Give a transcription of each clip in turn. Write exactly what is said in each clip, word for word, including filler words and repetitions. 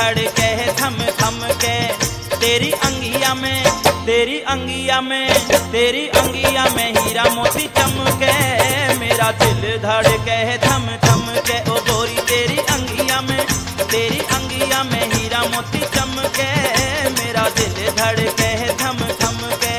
धड़के थम थम के। तेरी अंगिया में तेरी अंगिया में तेरी अंगिया में हीरा मोती चमके, मेरा दिल धड़के थम थम के। ओ गोरी तेरी अंगिया में तेरी अंगिया में हीरा मोती चमके, मेरा दिल धड़के थम थम के।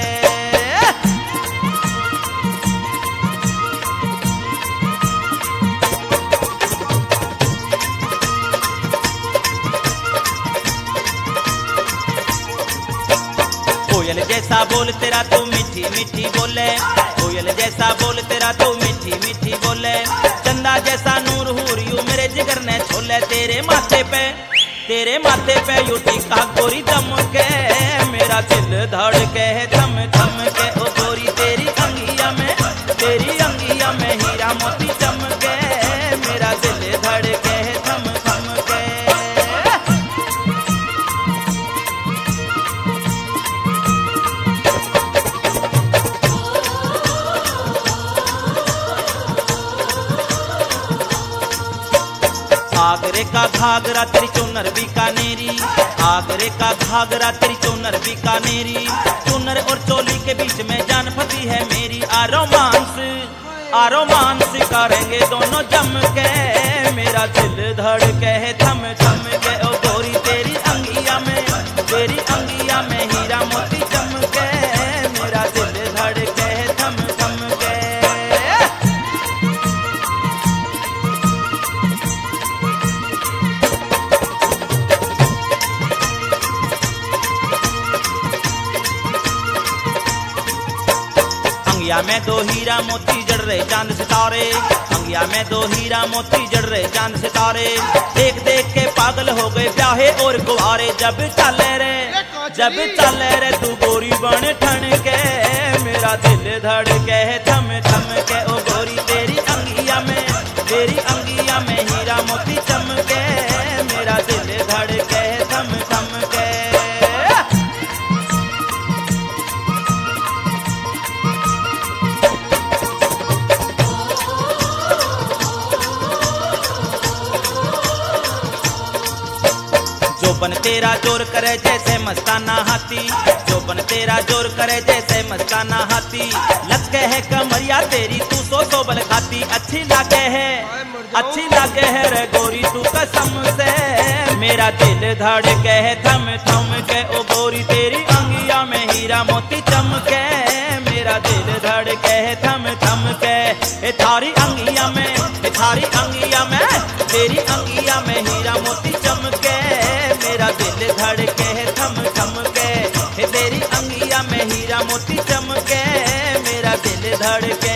कोयल जैसा बोल तेरा तू मीठी मीठी बोले, कोयल जैसा बोल तेरा तू मीठी मीठी बोले। चंदा जैसा नूर हूर यू मेरे जिगर ने छोले, तेरे माथे पे तेरे माथे पे यू टीका गोरी दमके, मेरा दिल धड़के थम थम के। ओ गोरी तेरी अंगिया में तेरी अंगिया में हीरा मोती चमके, मेरा दिल धड़के थम थम के। आगरे का घाघरा तेरी चुनर बीकानेरी, आगरे का घाघरा तेरी चुनर बीकानेरी। चुनर और चोली के बीच में जान फंसी है मेरी, आ रोमांस आ रोमांस करेंगे दोनों जम के, मेरा दिल धड़के थम थम के। ओ गोरी तेरी अंगिया में तेरी अंगिया में हीरा मोती चमके, मेरा दिल धड़के थम थम के। अंगिया में दो हीरा मोती जड़ रहे चांद सितारे, अंगिया में दो हीरा मोती जड़ रहे चांद सितारे। देख देख के पागल हो गए प्याहे और गुवारे, जब चले रे जब चले रे तू गोरी बन ठन के, मेरा दिल धड़के थम थम के। ओ गोरी तेरी अंगिया में तेरी अंगिया में हीरा मोती चमके, मेरा दिल धड़के थम थम के। जोबन तेरा जोर करे जैसे मस्ताना हाथी, जोबन तेरा जोर करे जैसे मस्ताना हाथी। लचके है कमरिया तेरी तू सो सो बल खाती, अच्छी लागे है अच्छी लागे है रे गोरी तू कसम से, मेरा दिल धड़के थम थम के। ओ गोरी तेरी अंगिया में हीरा मोती चमके, मेरा दिल धड़के थम थम के। ए थारी अंगिया में ए थारी अंगिया में तेरी अंगिया में हीरा मोती चमके, मेरा दिल धड़के थम थम के। तेरी अंगिया में हीरा मोती चमके, मेरा दिल धड़के